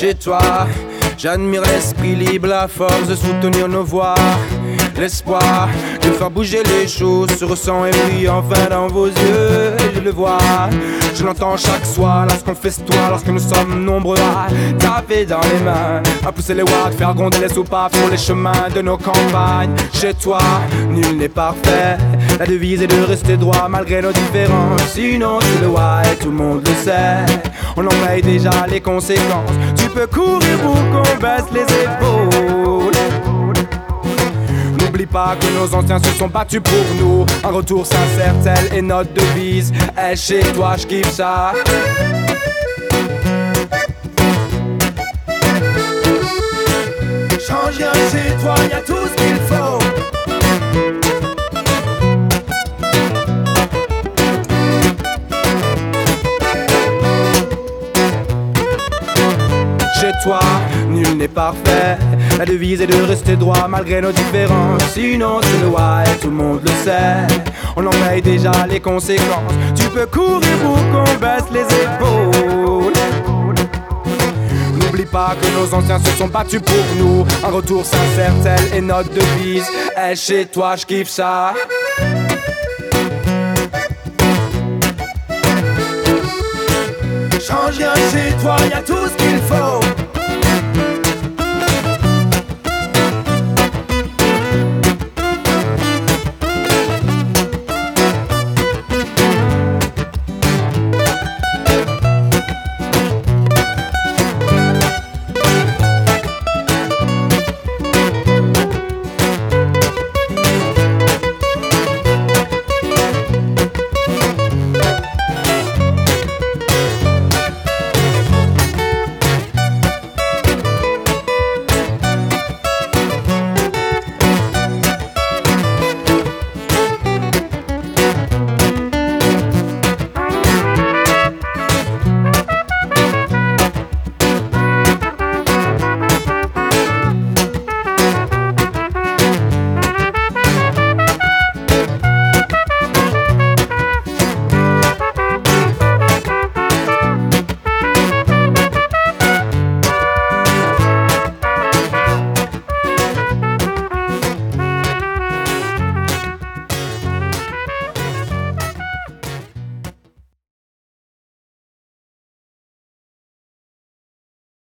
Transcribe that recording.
chez toi. J'admire l'esprit libre, la force de soutenir nos voix. L'espoir de faire bouger les choses se ressent et brille enfin dans vos yeux. Je le vois, je l'entends chaque soir lorsqu'on festoie, lorsque nous sommes nombreux à taper dans les mains, à pousser les watts, faire gronder les soupapes sur les chemins de nos campagnes. Chez toi, nul n'est parfait. La devise est de rester droit malgré nos différences. Sinon c'est le why, tout le monde le sait. On en paye déjà les conséquences. Tu peux courir pour qu'on baisse les épaules. N'oublie pas que nos anciens se sont battus pour nous. Un retour sincère, telle est notre devise. Hey, chez toi, j'kiffe ça. Change rien chez toi, y'a tout ce qu'il faut. Chez toi, nul n'est parfait. La devise est de rester droit malgré nos différences. Sinon c'est le why, tout le monde le sait. On en paye déjà les conséquences. Tu peux courir pour qu'on baisse les épaules. N'oublie pas que nos anciens se sont battus pour nous. Un retour sincère, telle est notre devise. Hey, chez toi, j'kiffe ça. Change rien chez toi, y'a tout ce qu'il faut.